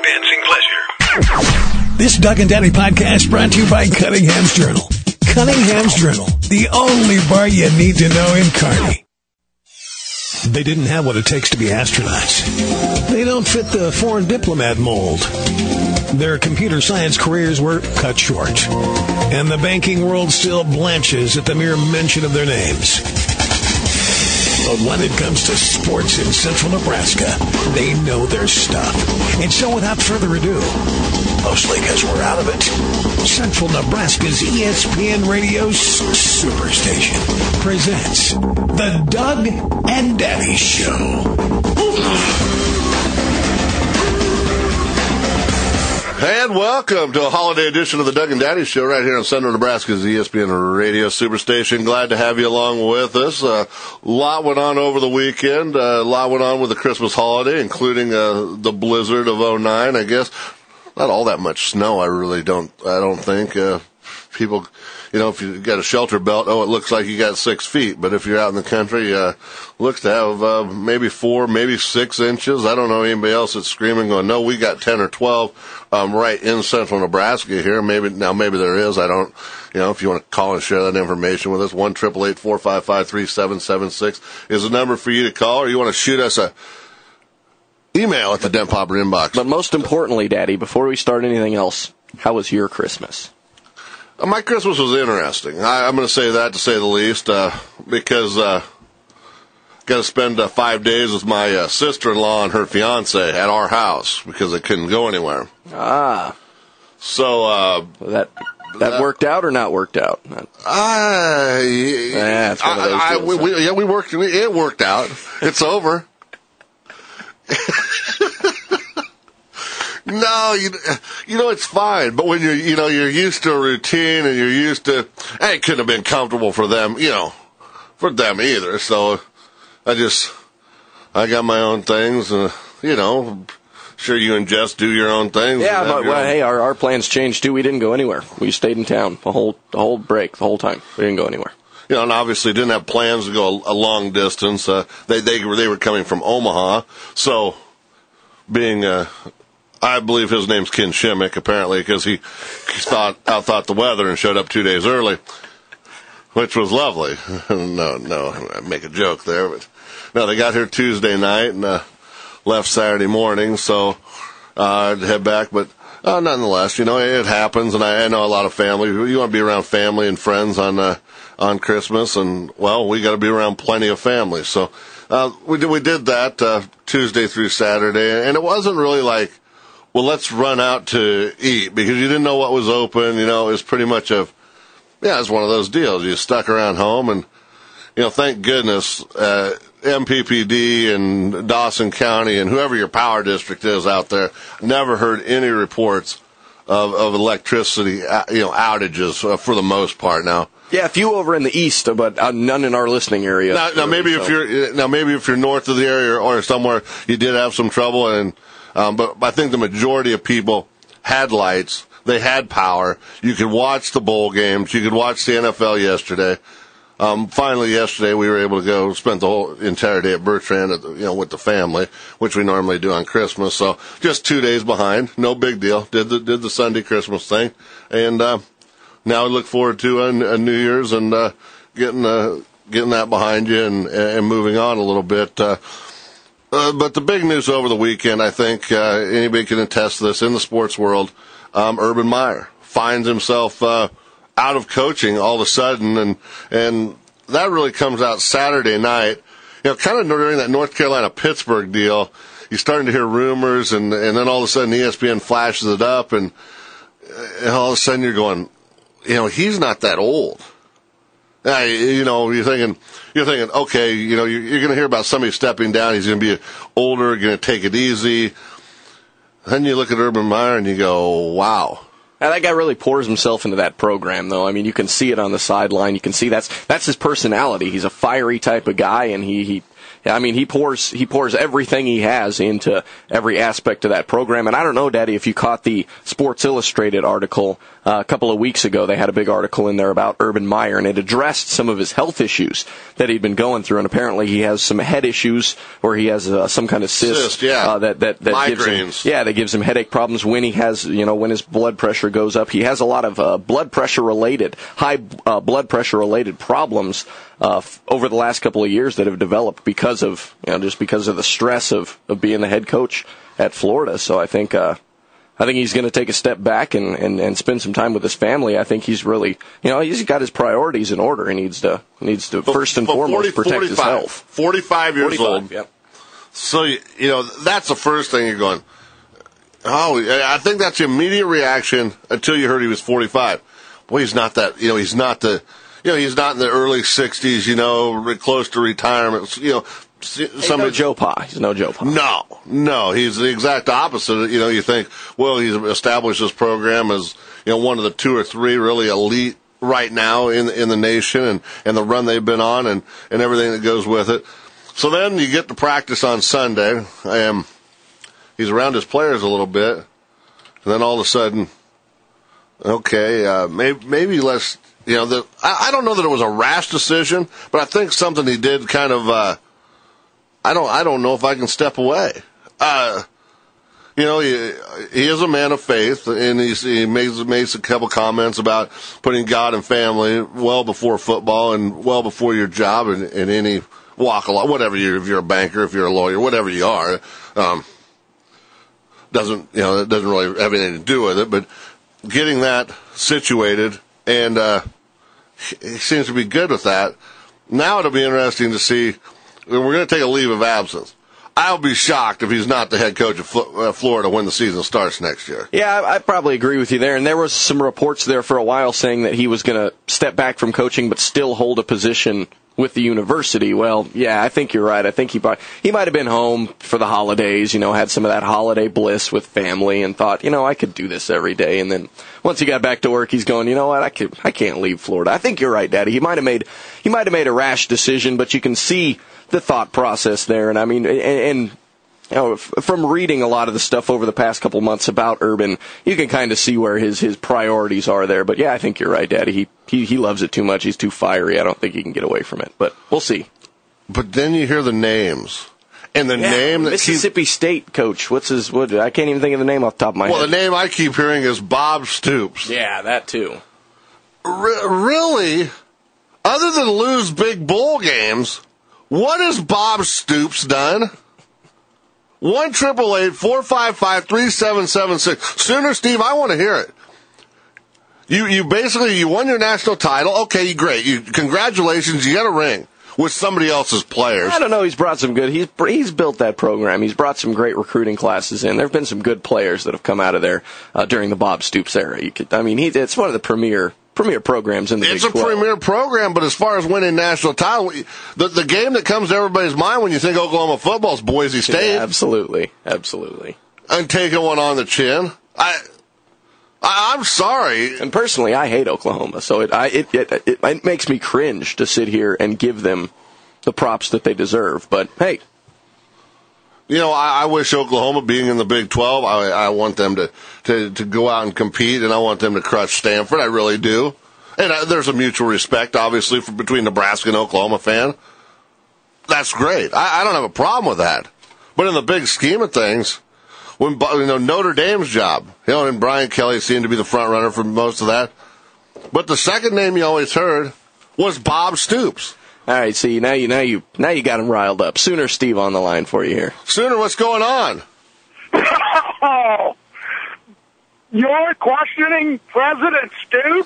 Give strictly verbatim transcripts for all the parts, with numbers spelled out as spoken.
advancing pleasure. This Doug and Daddy podcast brought to you by Cunningham's Journal. Cunningham's Journal, the only bar you need to know in Kearney. They didn't have what it takes to be astronauts. They don't fit the foreign diplomat mold. Their computer science careers were cut short. And the banking world still blanches at the mere mention of their names. But when it comes to sports in central Nebraska, they know their stuff. And so without further ado, mostly because we're out of it, Central Nebraska's E S P N Radio's Superstation presents The Doug and Daddy Show. And welcome to a holiday edition of the Doug and Daddy Show right here on Central Nebraska's E S P N Radio Superstation. Glad to have you along with us. A uh, lot went on over the weekend. Uh, a lot went on with the Christmas holiday, including uh, the blizzard of oh nine, I guess. Not all that much snow, I really don't, I don't think. Uh, people, you know, if you got a shelter belt, oh, it looks like you got six feet. But if you're out in the country, uh, looks to have, uh, maybe four, maybe six inches. I don't know anybody else that's screaming going, no, we got ten or twelve, um, right in central Nebraska here. Maybe, now maybe there is. I don't, you know, if you want to call and share that information with us, one eight eight eight, four five five, three seven seven six is the number for you to call, or you want to shoot us a email at the Dent Popper inbox. But most importantly, Daddy, before we start anything else, how was your Christmas? Uh, my Christmas was interesting. I, I'm going to say that to say the least, uh, because uh, got to spend uh, five days with my uh, sister-in-law and her fiance at our house because they couldn't go anywhere. Ah. So uh, that that, that worked out or not worked out? I, yeah, it's one of those I, I, deals, we, huh? we, yeah, we worked. It worked out. It's over. No, you, you know, it's fine. But when you're, you know, you're used to a routine and you're used to, hey, it couldn't have been comfortable for them, you know, for them either. So I just, I got my own things and, you know, sure you and Jess do your own things. Yeah, but well, hey, our, our plans changed too. We didn't go anywhere. We stayed in town the whole, the whole break, the whole time. We didn't go anywhere. You know, and obviously didn't have plans to go a, a long distance. Uh, they, they were, they were coming from Omaha. So being, uh, I believe his name's Ken Shimmick, apparently, because he, he thought, outthought the weather and showed up two days early, which was lovely. no, no, I make a joke there, but no, they got here Tuesday night and uh, left Saturday morning, so uh, I'd head back. But uh, nonetheless, you know, it happens, and I, I know a lot of family. You want to be around family and friends on uh, on Christmas, and well, we got to be around plenty of family. So uh, we did, we did that uh, Tuesday through Saturday, and it wasn't really like, well, let's run out to eat, because you didn't know what was open. You know, it was pretty much a, yeah, it's one of those deals. You stuck around home, and, you know, thank goodness, uh, M P P D and Dawson County and whoever your power district is out there, never heard any reports of, of electricity, you know, outages uh, for the most part now. Yeah, a few over in the east, but uh, none in our listening area. Now, now maybe so. if you're, now maybe if you're north of the area or somewhere, you did have some trouble, and, Um, but I think the majority of people had lights. They had power. You could watch the bowl games. You could watch the N F L yesterday. Um, finally, yesterday we were able to go spend the whole entire day at Bertrand, at the, you know, with the family, which we normally do on Christmas. So just two days behind, no big deal. Did the did the Sunday Christmas thing, and uh, now we look forward to a, a New Year's and uh, getting uh, getting that behind you and and moving on a little bit. Uh, Uh, but the big news over the weekend, I think uh, anybody can attest to this in the sports world, um, Urban Meyer finds himself uh, out of coaching all of a sudden, and and that really comes out Saturday night. You know, kind of during that North Carolina-Pittsburgh deal, you're starting to hear rumors, and, and then all of a sudden E S P N flashes it up, and, and all of a sudden you're going, you know, he's not that old. Uh, you know, you're thinking, you're thinking, okay, you know, you're, you're going to hear about somebody stepping down. He's going to be older, going to take it easy. Then you look at Urban Meyer and you go, wow. Now, that guy really pours himself into that program, though. I mean, you can see it on the sideline. You can see that's that's his personality. He's a fiery type of guy, and he, he I mean, he pours he pours everything he has into every aspect of that program. And I don't know, Daddy, if you caught the Sports Illustrated article uh, a couple of weeks ago. They had a big article in there about Urban Meyer, and it addressed some of his health issues that he'd been going through. And apparently he has some head issues, or he has uh, some kind of cyst, cyst yeah. uh, that that, that gives him, yeah, that gives him headache problems when he has, you know, when his blood pressure goes up. He has a lot of uh, blood pressure related, high uh, blood pressure related problems uh, f- over the last couple of years that have developed because of, you know, just because of the stress of, of being the head coach at Florida. So I think, uh, I think he's going to take a step back and, and, and spend some time with his family. I think he's really, you know, he's got his priorities in order. He needs to, needs to but, first and but foremost forty, protect his health. forty-five years forty-five, old. Yep. So, you know, that's the first thing you're going, oh, I think that's the immediate reaction until you heard he was forty-five. Boy, he's not that, you know, he's not the, you know, he's not in the early sixties, you know, close to retirement, you know. He's no Joe Pa. He's no Joe Pa. No, no, he's the exact opposite. You know, you think, well, he's established this program as, you know, one of the two or three really elite right now in in the nation, and, and the run they've been on, and, and everything that goes with it. So then you get to practice on Sunday, and he's around his players a little bit, and then all of a sudden, okay, uh, maybe, maybe let's, you know, the, I, I don't know that it was a rash decision, but I think something he did kind of, uh, I don't, I don't know if I can step away. Uh, you know, he, he is a man of faith, and he's, he makes, makes a couple comments about putting God and family well before football and well before your job in, in any walk of life, whatever you, if you're a banker, if you're a lawyer, whatever you are, um, doesn't, you know, it doesn't really have anything to do with it, but getting that situated, and, uh, he seems to be good with that. Now it'll be interesting to see. We're going to take a leave of absence. I'll be shocked if he's not the head coach of Florida when the season starts next year. Yeah, I, I probably agree with you there. And there was some reports there for a while saying that he was going to step back from coaching but still hold a position with the university. Well, yeah, I think you're right. I think he probably, he might have been home for the holidays, you know, had some of that holiday bliss with family and thought, you know, I could do this every day. And then once he got back to work, he's going, you know what, I could, I can't leave Florida. I think you're right, Daddy. He might have made, he might have made a rash decision, but you can see the thought process there. And I mean, and, and you know, from reading a lot of the stuff over the past couple months about Urban, you can kind of see where his, his priorities are there. But yeah, I think you're right, Daddy. He, he he loves it too much. He's too fiery. I don't think he can get away from it. But we'll see. But then you hear the names. And the yeah, name that Mississippi keeps, State coach. What's his? What? I can't even think of the name off the top of my well, head. Well, the name I keep hearing is Bob Stoops. Yeah, that too. R- really? Other than lose big bowl games, what has Bob Stoops done? One triple eight four five five three seven seven six. Sooner, Steve, I want to hear it. You you basically you won your national title. Okay, great. You congratulations. You got a ring with somebody else's players. I don't know. He's brought some good. He's he's built that program. He's brought some great recruiting classes in. There have been some good players that have come out of there uh, during the Bob Stoops era. You could, I mean, he it's one of the premier. Premier programs in the It's Big twelve. It's a premier program, but as far as winning national title, the the game that comes to everybody's mind when you think Oklahoma football is Boise State. Yeah, absolutely, absolutely. And taking one on the chin. I, I I'm sorry. And personally, I hate Oklahoma, so it I it, it it it makes me cringe to sit here and give them the props that they deserve. But hey. You know, I, I wish Oklahoma, being in the Big twelve, I, I want them to, to, to go out and compete, and I want them to crush Stanford. I really do. And I, there's a mutual respect, obviously, for, between Nebraska and Oklahoma fan. That's great. I, I don't have a problem with that. But in the big scheme of things, when you know Notre Dame's job, you know, and Brian Kelly seemed to be the front runner for most of that. But the second name you always heard was Bob Stoops. All right, see, now you now you now you got him riled up. Sooner Steve on the line for you here. Sooner, what's going on? Oh, you're questioning President Stoops?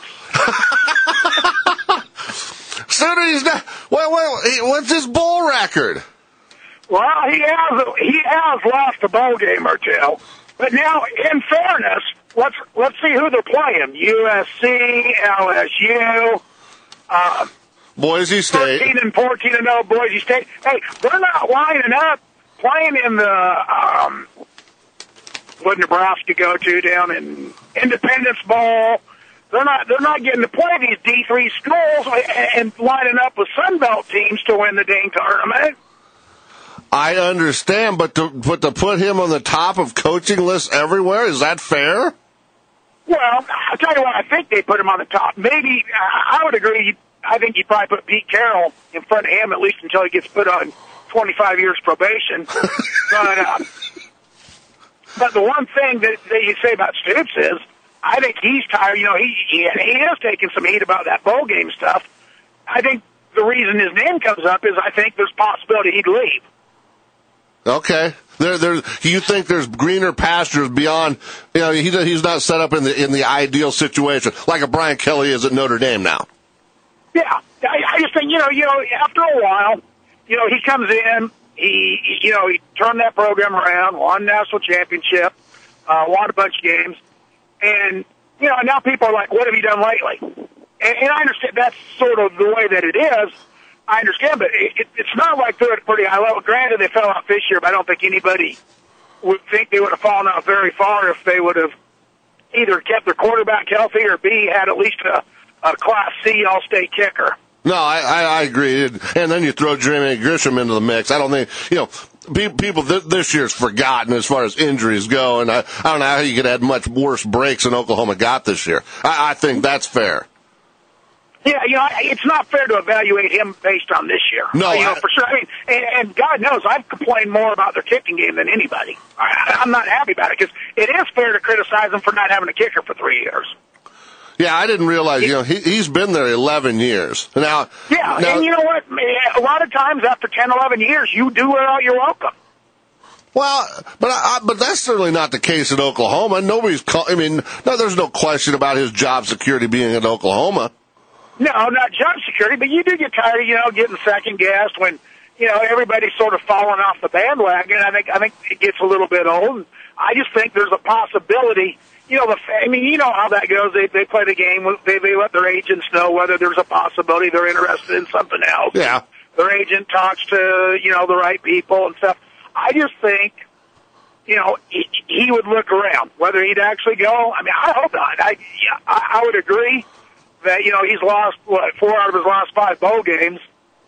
Sooner, he's not. Wait, wait, what's his bowl record? Well, he has he has lost a bowl game or two. But now, in fairness, let's let's see who they're playing: U S C, L S U. Uh, Boise State. thirteen and fourteen and oh, Boise State. Hey, they're not lining up playing in the, um, what Nebraska go to down in Independence Bowl. They're not, they're not getting to play these D three schools and lining up with Sunbelt teams to win the dang tournament. I understand, but to, but to put him on the top of coaching lists everywhere, is that fair? Well, I'll tell you what, I think they put him on the top. Maybe, I would agree, I think you'd probably put Pete Carroll in front of him, at least until he gets put on twenty-five years probation. but, uh, but the one thing that, that you say about Stoops is, I think he's tired. You know, he, he, he is taking some heat about that bowl game stuff. I think the reason his name comes up is I think there's possibility he'd leave. Okay. There, there. You think there's greener pastures beyond? You know, he, he's not set up in the in the ideal situation like a Brian Kelly is at Notre Dame now. Yeah, I, I just think you know, you know, after a while, you know, he comes in, he, you know, he turned that program around, won national championship, uh, won a bunch of games, and you know, now people are like, "What have you done lately?" And, and I understand that's sort of the way that it is. I understand, but it, it, it's not like they're at a pretty high level. Granted, they fell out this year, but I don't think anybody would think they would have fallen out very far if they would have either kept their quarterback healthy or B, had at least a, a Class C All-State kicker. No, I, I, I agree. And then you throw Jeremy Grisham into the mix. I don't think, you know, people th- this year's forgotten as far as injuries go, and I, I don't know how you could have much worse breaks than Oklahoma got this year. I, I think that's fair. Yeah, you know, it's not fair to evaluate him based on this year. No, you know, I, for sure. I mean, and, and God knows I've complained more about their kicking game than anybody. I, I'm not happy about it because it is fair to criticize them for not having a kicker for three years. Yeah, I didn't realize, you know, he, he's been there eleven years. Now, yeah, now, and you know what? A lot of times after ten, eleven years, you do wear out your welcome. Well, but I, but that's certainly not the case at Oklahoma. Nobody's, call, I mean, no, there's no question about his job security being at Oklahoma. No, not job security, but you do get tired of, you know, getting second guessed when, you know, everybody's sort of falling off the bandwagon. I think I think it gets a little bit old. I just think there's a possibility. You know, the I mean, you know how that goes. They they play the game. They they let their agents know whether there's a possibility they're interested in something else. Yeah. Their agent talks to, you know, the right people and stuff. I just think, you know, he, he would look around whether he'd actually go. I mean, I hope not. I yeah, I, I would agree that, you know, he's lost, what, four out of his last five bowl games.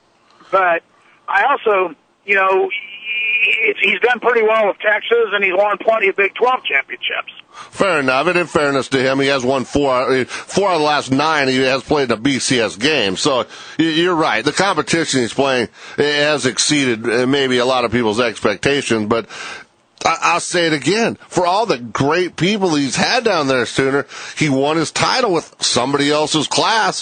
But I also, you know, he's done pretty well with Texas, and he's won plenty of Big twelve championships. Fair enough. And in fairness to him, he has won four, four out of the last nine. He has played in a B C S game. So you're right. The competition he's playing has exceeded maybe a lot of people's expectations, but I'll say it again. For all the great people he's had down there, Sooner, he won his title with somebody else's class.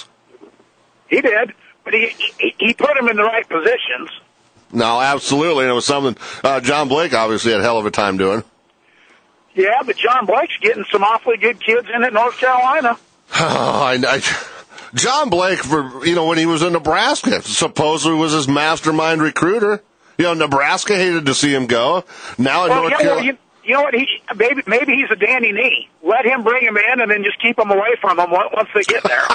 He did, but he he, he put him in the right positions. No, absolutely. And it was something uh, John Blake obviously had a hell of a time doing. Yeah, but John Blake's getting some awfully good kids in at North Carolina. Oh, I, I, John Blake, for you know, when he was in Nebraska, supposedly was his mastermind recruiter. You know, Nebraska hated to see him go. Now in well, North you know, Carolina, you, you know what? He maybe maybe he's a Danny Nee. Let him bring him in, and then just keep him away from him once they get there.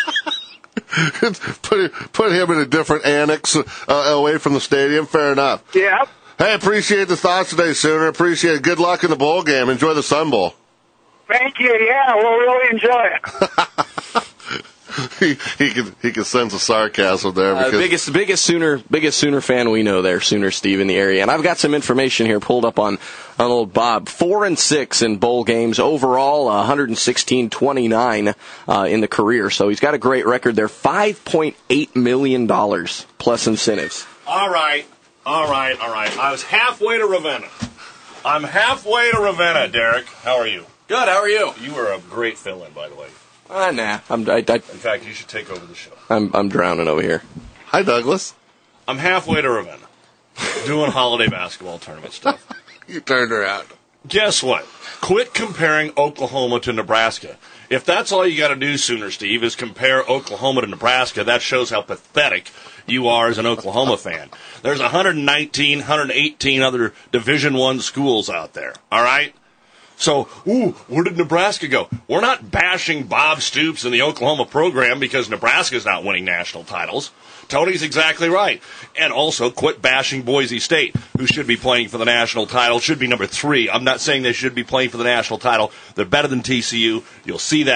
put put him in a different annex uh, away from the stadium. Fair enough. Yeah. Hey, appreciate the thoughts today, Sooner. Appreciate it. Good luck in the bowl game. Enjoy the Sun Bowl. Thank you. Yeah, we'll really enjoy it. he he could he could sense the sarcasm there. Because... Uh, biggest biggest Sooner biggest Sooner fan we know there, Sooner Steve in the area, and I've got some information here pulled up on on old Bob. Four and six in bowl games overall, one hundred sixteen twenty-nine uh, in the career. So he's got a great record there. Five point eight million dollars plus incentives. All right, all right, all right. I was halfway to Ravenna. I'm halfway to Ravenna, Derek. How are you? Good. How are you? You were a great fill-in, by the way. Uh, nah. I'm, I, I, In fact, you should take over the show. I'm, I'm drowning over here. Hi, Douglas. I'm halfway to Ravenna, doing holiday basketball tournament stuff. You turned around. Guess what? Quit comparing Oklahoma to Nebraska. If that's all you got to do, Sooner Steve, is compare Oklahoma to Nebraska, that shows how pathetic you are as an Oklahoma fan. There's one hundred nineteen, one hundred eighteen other Division I schools out there, all right? So, ooh, where did Nebraska go? We're not bashing Bob Stoops and the Oklahoma program because Nebraska's not winning national titles. Tony's exactly right. And also, quit bashing Boise State, who should be playing for the national title, should be number three. I'm not saying they should be playing for the national title. They're better than T C U. You'll see that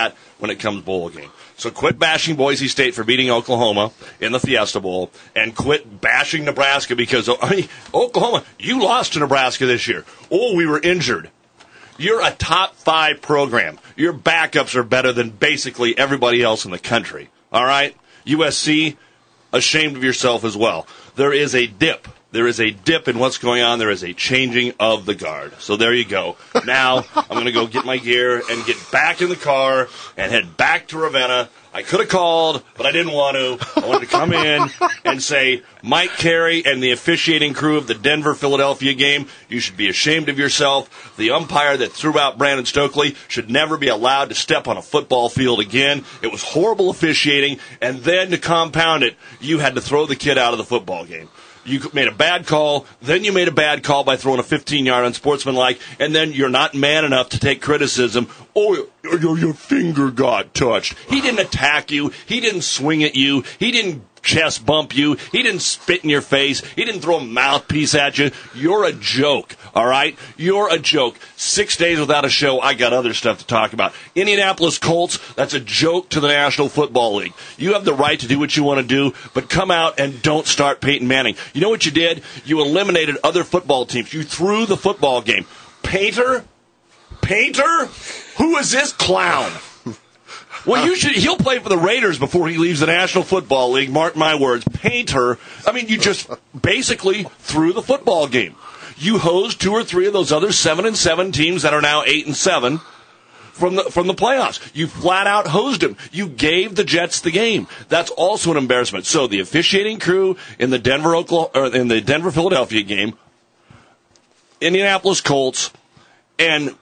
when it comes bowl game. So quit bashing Boise State for beating Oklahoma in the Fiesta Bowl, and quit bashing Nebraska because, I mean, Oklahoma, you lost to Nebraska this year. Oh, we were injured. You're a top five program. Your backups are better than basically everybody else in the country. All right? U S C, ashamed of yourself as well. There is a dip. There is a dip in what's going on. There is a changing of the guard. So there you go. Now I'm going to go get my gear and get back in the car and head back to Ravenna. I could have called, but I didn't want to. I wanted to come in and say, Mike Carey and the officiating crew of the Denver-Philadelphia game, you should be ashamed of yourself. The umpire that threw out Brandon Stokely should never be allowed to step on a football field again. It was horrible officiating, and then to compound it, you had to throw the kid out of the football game. You made a bad call, then you made a bad call by throwing a fifteen-yard unsportsmanlike, and then you're not man enough to take criticism. Oh, your, your finger got touched. He didn't attack you. He didn't swing at you. He didn't chest bump you. He didn't spit in your face. He didn't throw a mouthpiece at you. You're a joke, all right? You're a joke. Six days without a show, I got other stuff to talk about. Indianapolis Colts, that's a joke to the National Football League. You have the right to do what you want to do, but come out and don't start Peyton Manning. You know what you did? You eliminated other football teams. You threw the football game. Painter? Painter? Who is this clown? Well, you should. He'll play for the Raiders before he leaves the National Football League. Mark my words. Painter. I mean, you just basically threw the football game. You hosed two or three of those other seven and seven teams that are now eight and seven from the from the playoffs. You flat out hosed them. You gave the Jets the game. That's also an embarrassment. So the officiating crew in the Denver Oklahoma, or in the Denver Philadelphia game, Indianapolis Colts, and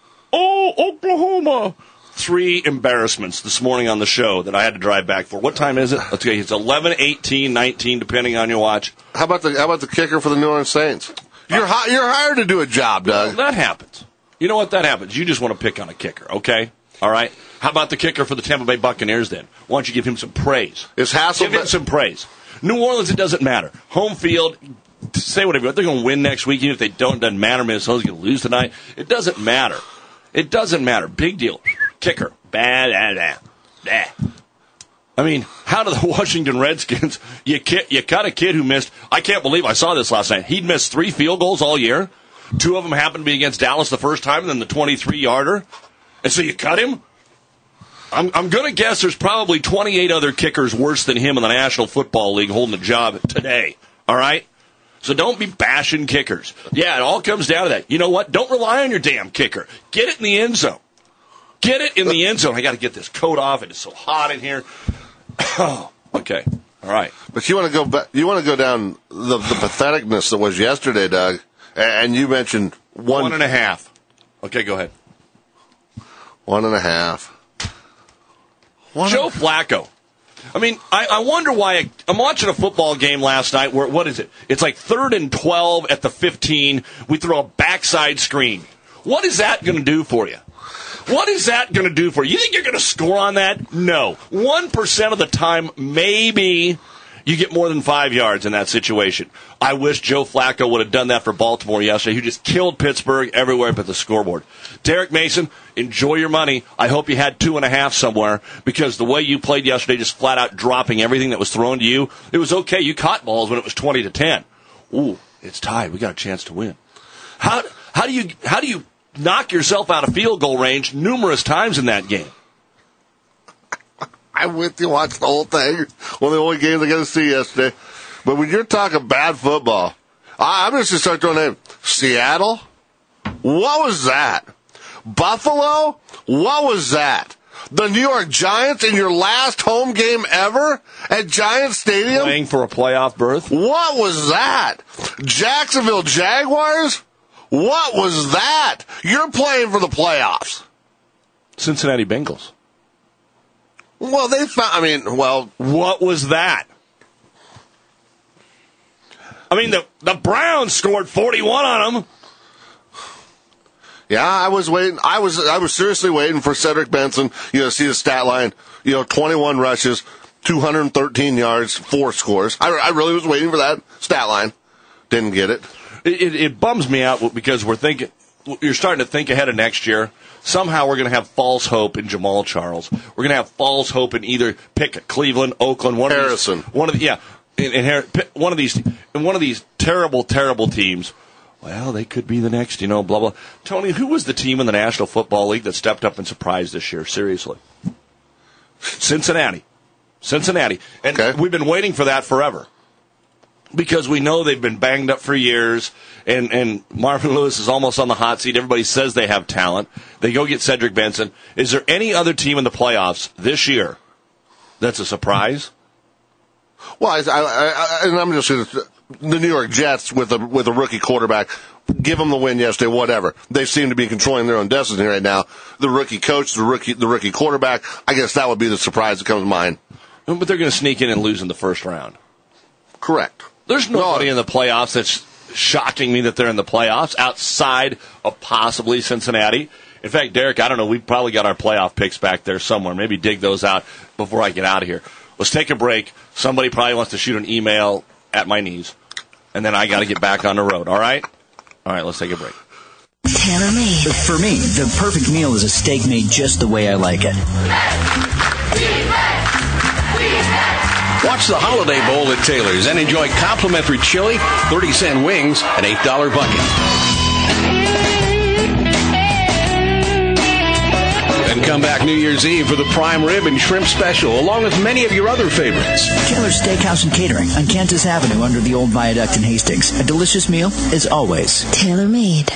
oh Oklahoma. Three embarrassments this morning on the show that I had to drive back for. What time is it? Let's go. It's eleven, eighteen, nineteen, depending on your watch. How about the how about the kicker for the New Orleans Saints? You're hi- you're hired to do a job, Doug. Well, that happens. You know what? That happens. You just want to pick on a kicker, okay? All right? How about the kicker for the Tampa Bay Buccaneers then? Why don't you give him some praise? Is Hasselbeck... Give him some praise. New Orleans, it doesn't matter. Home field, say whatever you want. They're going to win next week. Even if they don't, it doesn't matter. Minnesota's going to lose tonight. It doesn't matter. It doesn't matter. Big deal. Kicker. Bad, bad, bad. I mean, how do the Washington Redskins, you, ki- you cut a kid who missed, I can't believe I saw this last night. He'd missed three field goals all year. Two of them happened to be against Dallas the first time, and then the twenty-three-yarder. And so you cut him? I'm, I'm going to guess there's probably twenty-eight other kickers worse than him in the National Football League holding a job today. All right? So don't be bashing kickers. Yeah, it all comes down to that. You know what? Don't rely on your damn kicker. Get it in the end zone. Get it in the end zone. I got to get this coat off. It is so hot in here. Oh, okay. All right. But you want to go back, you want to go down the, the patheticness that was yesterday, Doug. And you mentioned one, one and a half. Okay, go ahead. One and a half. One Joe and... Flacco. I mean, I, I wonder why. I, I'm watching a football game last night where, what is it? It's like third and twelve at the fifteen. We throw a backside screen. What is that going to do for you? What is that going to do for you? You think you're going to score on that? No. One percent of the time, maybe you get more than five yards in that situation. I wish Joe Flacco would have done that for Baltimore yesterday, who just killed Pittsburgh everywhere but the scoreboard. Derek Mason, enjoy your money. I hope you had two and a half somewhere, because the way you played yesterday, just flat out dropping everything that was thrown to you, it was okay. You caught balls when it was twenty to ten. Ooh, it's tied. We got a chance to win. How how do you how do you knock yourself out of field goal range numerous times in that game? I went to watch the whole thing. One of the only games I got to see yesterday. But when you're talking bad football, I, I'm just going to start throwing names. Seattle? What was that? Buffalo? What was that? The New York Giants in your last home game ever at Giant Stadium? Playing for a playoff berth? What was that? Jacksonville Jaguars? What was that? You're playing for the playoffs. Cincinnati Bengals. Well, they found, I mean, well. What was that? I mean, the, the Browns scored forty-one on them. Yeah, I was waiting. I was I was seriously waiting for Cedric Benson, you know, see the stat line, you know, twenty-one rushes, two hundred thirteen yards, four scores. I, I really was waiting for that stat line. Didn't get it. It, it. It bums me out because we're thinking, you're starting to think ahead of next year. Somehow we're going to have false hope in Jamal Charles. We're going to have false hope in either pick Cleveland, Oakland, one Harrison. of these, one of the, yeah, in, in Har- one of these, in one of these terrible, terrible teams. Well, they could be the next, you know, blah blah. Tony, who was the team in the National Football League that stepped up and surprised this year? Seriously, Cincinnati, Cincinnati, and okay. We've been waiting for that forever. Because we know they've been banged up for years, and, and Marvin Lewis is almost on the hot seat. Everybody says they have talent. They go get Cedric Benson. Is there any other team in the playoffs this year that's a surprise? Well, I, I, I, and I'm just going to the New York Jets with a with a rookie quarterback. Give them the win yesterday, whatever. They seem to be controlling their own destiny right now. The rookie coach, the rookie the rookie quarterback. I guess that would be the surprise that comes to mind. But they're going to sneak in and lose in the first round. Correct. There's nobody no. in the playoffs that's shocking me that they're in the playoffs outside of possibly Cincinnati. In fact, Derek, I don't know, we probably got our playoff picks back there somewhere. Maybe dig those out before I get out of here. Let's take a break. Somebody probably wants to shoot an email at my knees, and then I got to get back on the road. All right? All right, let's take a break. Tailor made. For me, the perfect meal is a steak made just the way I like it. Watch the Holiday Bowl at Taylor's and enjoy complimentary chili, thirty cent wings, and eight dollar bucket. And come back New Year's Eve for the prime rib and shrimp special, along with many of your other favorites. Taylor's Steakhouse and Catering on Kansas Avenue under the old viaduct in Hastings. A delicious meal as always. Tailor made.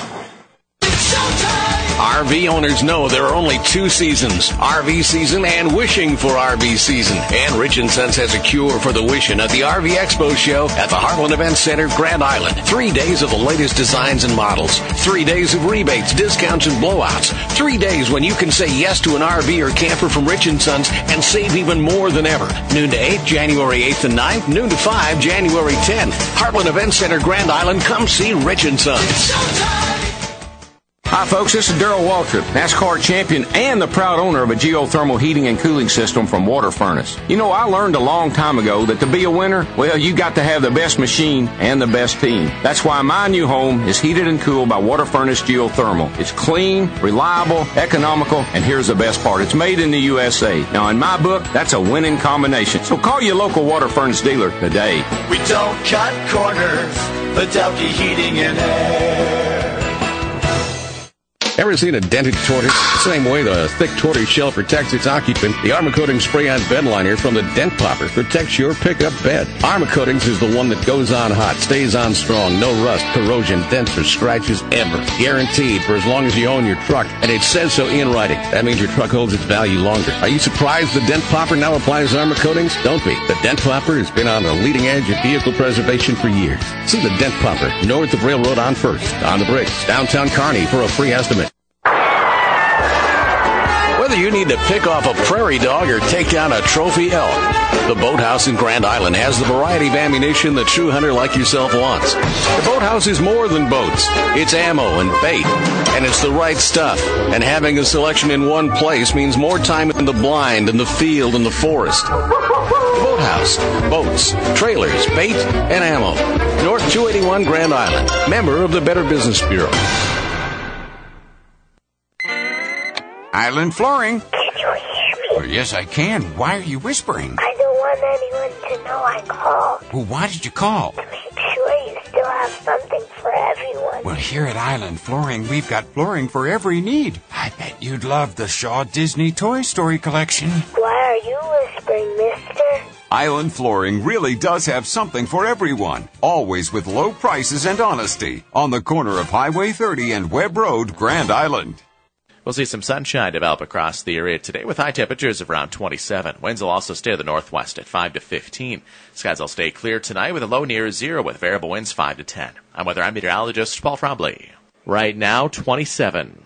R V owners know there are only two seasons, R V season and wishing for R V season. And Rich and Sons has a cure for the wishing at the R V Expo show at the Heartland Event Center, Grand Island. Three days of the latest designs and models. Three days of rebates, discounts, and blowouts. Three days when you can say yes to an R V or camper from Rich and Sons and save even more than ever. Noon to eight, January eighth and ninth. Noon to five, January tenth. Heartland Event Center, Grand Island. Come see Rich and Sons. Hi, folks. This is Darrell Waltrip, NASCAR champion and the proud owner of a geothermal heating and cooling system from Water Furnace. You know, I learned a long time ago that to be a winner, well, you got to have the best machine and the best team. That's why my new home is heated and cooled by Water Furnace Geothermal. It's clean, reliable, economical, and here's the best part. It's made in the U S A. Now, in my book, that's a winning combination. So call your local Water Furnace dealer today. We don't cut corners. Fidelity Heating and Air. Ever seen a dented tortoise? The same way the thick tortoise shell protects its occupant, the Armor Coatings Spray-On Bed Liner from the Dent Popper protects your pickup bed. Armor Coatings is the one that goes on hot, stays on strong, no rust, corrosion, dents, or scratches ever. Guaranteed for as long as you own your truck, and it says so in writing. That means your truck holds its value longer. Are you surprised the Dent Popper now applies Armor Coatings? Don't be. The Dent Popper has been on the leading edge of vehicle preservation for years. See the Dent Popper north of Railroad on First, on the Bricks, downtown Kearney for a free estimate. Whether you need to pick off a prairie dog or take down a trophy elk, the Boathouse in Grand Island has the variety of ammunition the true hunter like yourself wants. The Boathouse is more than boats. It's ammo and bait, and it's the right stuff. And having a selection in one place means more time in the blind, in the field, in the forest. The Boathouse. Boats, trailers, bait, and ammo. North two eighty-one Grand Island. Member of the Better Business Bureau. Island Flooring. Can you hear me? Oh, yes, I can. Why are you whispering? I don't want anyone to know I called. Well, why did you call? To make sure you still have something for everyone. Well, here at Island Flooring, we've got flooring for every need. I bet you'd love the Shaw Disney Toy Story collection. Why are you whispering, mister? Island Flooring really does have something for everyone. Always with low prices and honesty. On the corner of Highway thirty and Webb Road, Grand Island. We'll see some sunshine develop across the area today with high temperatures of around twenty-seven. Winds will also stay to the northwest at five to fifteen. Skies will stay clear tonight with a low near zero with variable winds five to ten. I'm weather I'm meteorologist Paul Frombley. Right now, twenty-seven.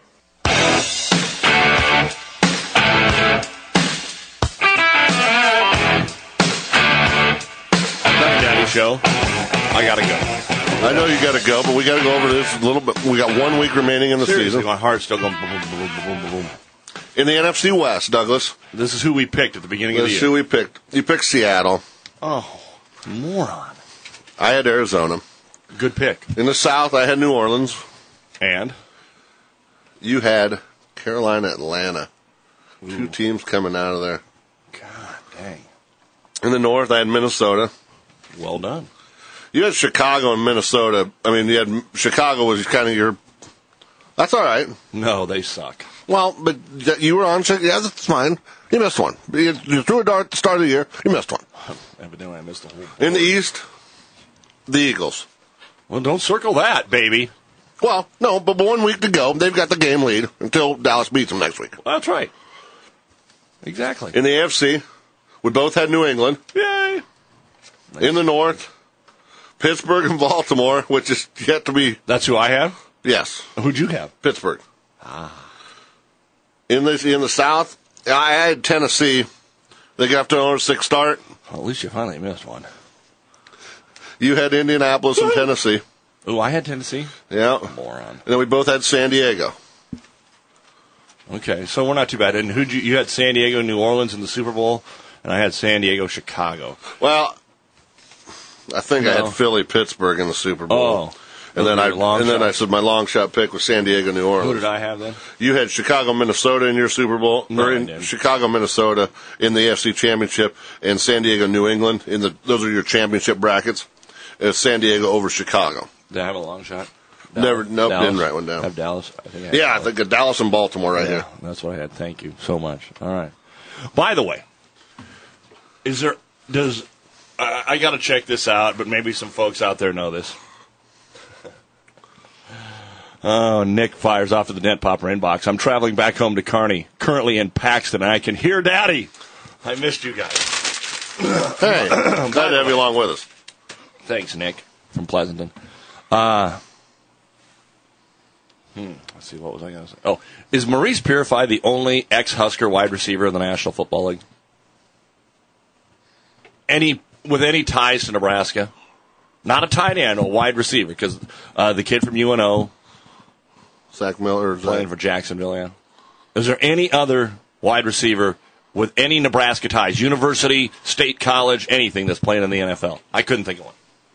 Daddy show. I gotta go. I know you got to go, but we got to go over this a little bit. We got one week remaining in the Seriously, season. my heart's still going boom, boom, boom, boom, boom, boom. In the N F C West, Douglas. This is who we picked at the beginning this of the year. This is who we picked. You picked Seattle. Oh, moron. I had Arizona. Good pick. In the South, I had New Orleans. And? You had Carolina, Atlanta. Ooh. Two teams coming out of there. God dang. In the North, I had Minnesota. Well done. You had Chicago and Minnesota. I mean, you had Chicago was kind of your. That's all right. No, they suck. Well, but you were on. Yeah, that's fine. You missed one. You, you threw a dart at the start of the year. You missed one. Evidently, I missed the whole board. In the East, the Eagles. Well, don't circle that, baby. Well, no, but one week to go. They've got the game lead until Dallas beats them next week. That's right. Exactly. In the A F C, we both had New England. Yay. Nice. In the North, Pittsburgh and Baltimore, which is yet to be. That's who I have? Yes. Who'd you have? Pittsburgh. Ah. In the, in the South, I had Tennessee. They got to an oh six start. Well, at least you finally missed one. You had Indianapolis and Tennessee. Oh, I had Tennessee? Yeah. Moron. And then we both had San Diego. Okay, so we're not too bad. And who'd you, you had San Diego, New Orleans in the Super Bowl, and I had San Diego, Chicago. Well, I think no. I had Philly, Pittsburgh in the Super Bowl. Oh. And then I long and shot. then I said my long shot pick was San Diego, New Orleans. Who did I have then? You had Chicago, Minnesota in your Super Bowl, No, or I in didn't. Chicago, Minnesota in the A F C Championship, and San Diego, New England in the. Those are your championship brackets. It's San Diego over Chicago. Did I have a long shot? Dallas. Never, nope, Dallas. didn't write one down. I have Dallas. I think I had yeah, Dallas. I think of Dallas and Baltimore right yeah, here. That's what I had. Thank you so much. All right. By the way, is there does uh, I got to check this out? But maybe some folks out there know this. Oh, Nick fires off to the Dent Popper inbox. I'm traveling back home to Kearney, currently in Paxton, and I can hear Daddy. I missed you guys. Hey, glad to have you along with us. Thanks, Nick from Pleasanton. Uh, hmm, let's see, what was I going to say? Oh, is Maurice Purify the only ex-Husker wide receiver in the National Football League? Any with any ties to Nebraska? Not a tight end, a wide receiver, because uh, the kid from U N O, Zach Miller, playing for Jacksonville. Yeah. Is there any other wide receiver with any Nebraska ties, university, state, college, anything that's playing in the N F L? I couldn't think of one.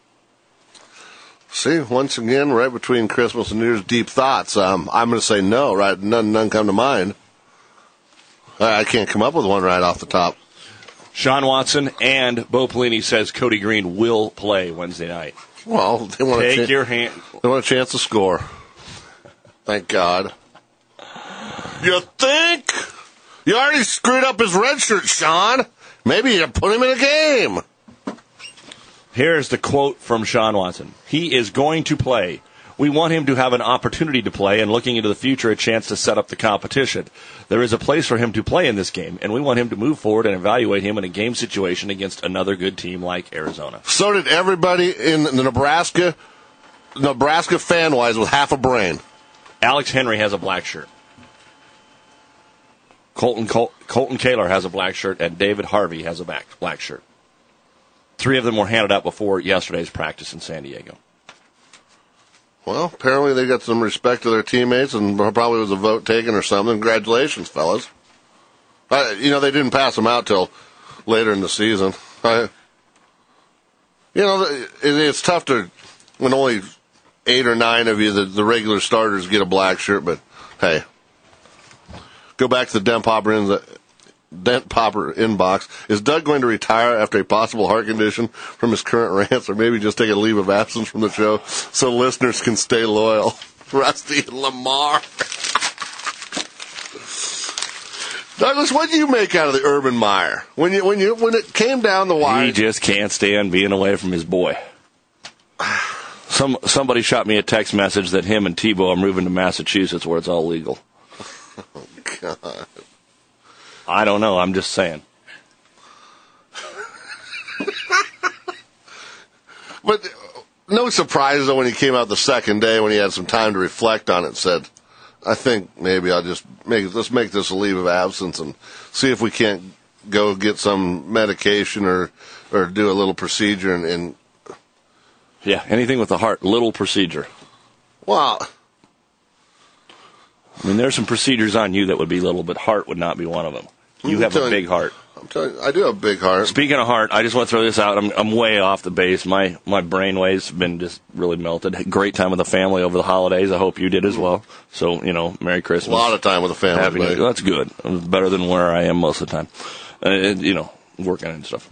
See, once again, right between Christmas and New Year's, deep thoughts. Um, I'm going to say no, right? None, none come to mind. I, I can't come up with one right off the top. Sean Watson and Bo Pelini says Cody Green will play Wednesday night. Well, they want Take a cha- your hand. They want a chance to score. Thank God. You think? You already screwed up his red shirt, Sean. Maybe you put him in a game. Here's the quote from Sean Watson. He is going to play. We want him to have an opportunity to play and, looking into the future, a chance to set up the competition. There is a place for him to play in this game, and we want him to move forward and evaluate him in a game situation against another good team like Arizona. So did everybody in the Nebraska, Nebraska fan-wise with half a brain. Alex Henry has a black shirt. Colton Col- Colton Kaler has a black shirt, and David Harvey has a back, black shirt. Three of them were handed out before yesterday's practice in San Diego. Well, apparently they got some respect to their teammates, and probably was a vote taken or something. Congratulations, fellas. I, you know, they didn't pass them out till later in the season. I, you know, it, it's tough to, when only eight or nine of you, the, the regular starters, get a black shirt, but hey, go back to the Dent Popper, in the, Dent Popper inbox. Is Doug going to retire after a possible heart condition from his current rants, or maybe just take a leave of absence from the show so listeners can stay loyal? Rusty and Lamar. Douglas, what do you make out of the Urban Meyer when you when you when it came down the wire? He just can't stand being away from his boy. Some somebody shot me a text message that him and Tebow are moving to Massachusetts where it's all legal. Oh God. I don't know. I'm just saying. But no surprise, though, when he came out the second day, when he had some time to reflect on it, said, I think maybe I'll just make let's make this a leave of absence and see if we can't go get some medication or, or do a little procedure. And, and yeah, anything with the heart, little procedure. Well, I mean, there's some procedures on you that would be little, but heart would not be one of them. You have a big heart. I'm telling you, I do have a big heart. Speaking of heart, I just want to throw this out. I'm, I'm way off the base. My my brain waves have been just really melted. Great time with the family over the holidays. I hope you did as well. So, you know, Merry Christmas. A lot of time with the family. Happy New- That's good. It's better than where I am most of the time. Uh, you know, working and stuff.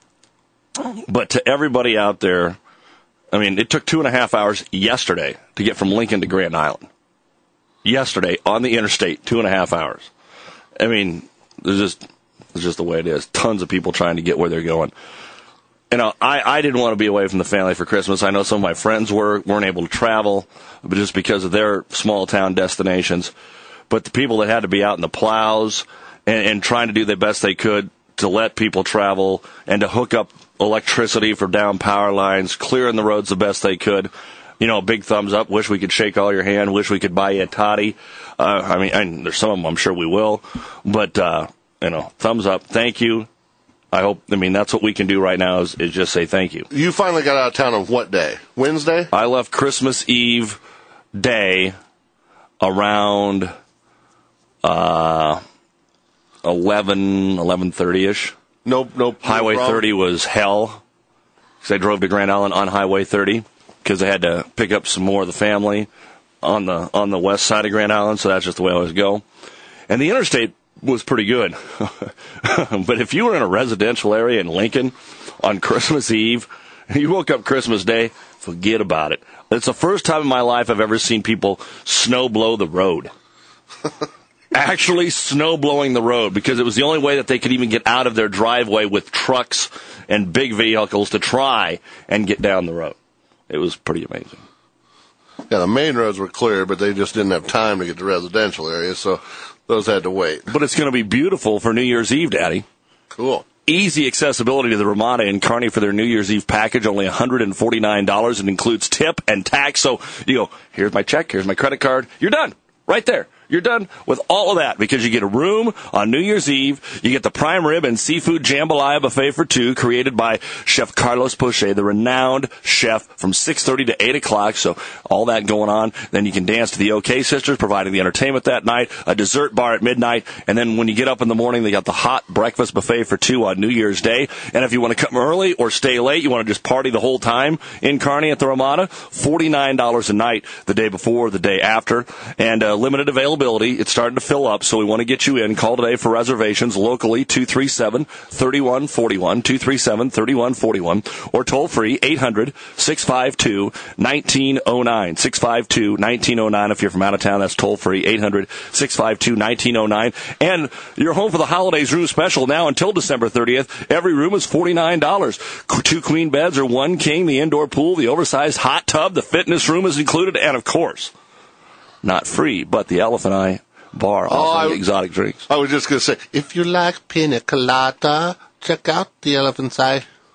But to everybody out there, I mean, it took two and a half hours yesterday to get from Lincoln to Grand Island. Yesterday, on the interstate, two and a half hours. I mean, there's just... It's just the way it is. Tons of people trying to get where they're going. You know, I, I didn't want to be away from the family for Christmas. I know some of my friends were, weren't able to travel, but just because of their small town destinations. But the people that had to be out in the plows and, and trying to do the best they could to let people travel and to hook up electricity for down power lines, clearing the roads the best they could. You know, big thumbs up. Wish we could shake all your hand. Wish we could buy you a toddy. Uh, I mean, and there's some of them I'm sure we will. But, uh, you know, thumbs up. Thank you. I hope, I mean, that's what we can do right now is, is just say thank you. You finally got out of town on what day? Wednesday? I left Christmas Eve day around uh, eleven, eleven thirty-ish. Nope, nope. Highway no thirty was hell because I drove to Grand Island on Highway thirty because I had to pick up some more of the family on the on the west side of Grand Island, so that's just the way I always go. And the interstate was pretty good. But if you were in a residential area in Lincoln on Christmas Eve, you woke up Christmas Day, forget about it. It's the first time in my life I've ever seen people snow blow the road. Actually snow blowing the road, because it was the only way that they could even get out of their driveway with trucks and big vehicles to try and get down the road. It was pretty amazing. Yeah, the main roads were clear, but they just didn't have time to get to residential areas, so those had to wait. But it's going to be beautiful for New Year's Eve, Daddy. Cool. Easy accessibility to the Ramada in Kearney for their New Year's Eve package, only one hundred forty-nine dollars. It includes tip and tax. So you go, here's my check, here's my credit card. You're done. Right there. You're done with all of that because you get a room on New Year's Eve. You get the prime rib and seafood jambalaya buffet for two, created by Chef Carlos Poche, the renowned chef, from six thirty to eight o'clock. So all that going on. Then you can dance to the OK Sisters, providing the entertainment that night, a dessert bar at midnight. And then when you get up in the morning, they got the hot breakfast buffet for two on New Year's Day. And if you want to come early or stay late, you want to just party the whole time in Kearney at the Ramada, forty-nine dollars a night the day before, the day after. And uh, limited availability. It's starting to fill up, so we want to get you in. Call today for reservations locally, two three seven, three one four one, two three seven, three one four one, or toll free, eight hundred, six five two, one nine zero nine, six five two, one nine zero nine. If you're from out of town, that's toll free, eight hundred, six five two, one nine zero nine. And you're home for the holidays room special now until December thirtieth. Every room is forty-nine dollars. Two queen beds or one king, the indoor pool, the oversized hot tub, the fitness room is included, and of course, not free, but the Elephant Eye Bar offering oh, exotic drinks. I was just going to say, if you like pina colada, check out the Elephant's Eye.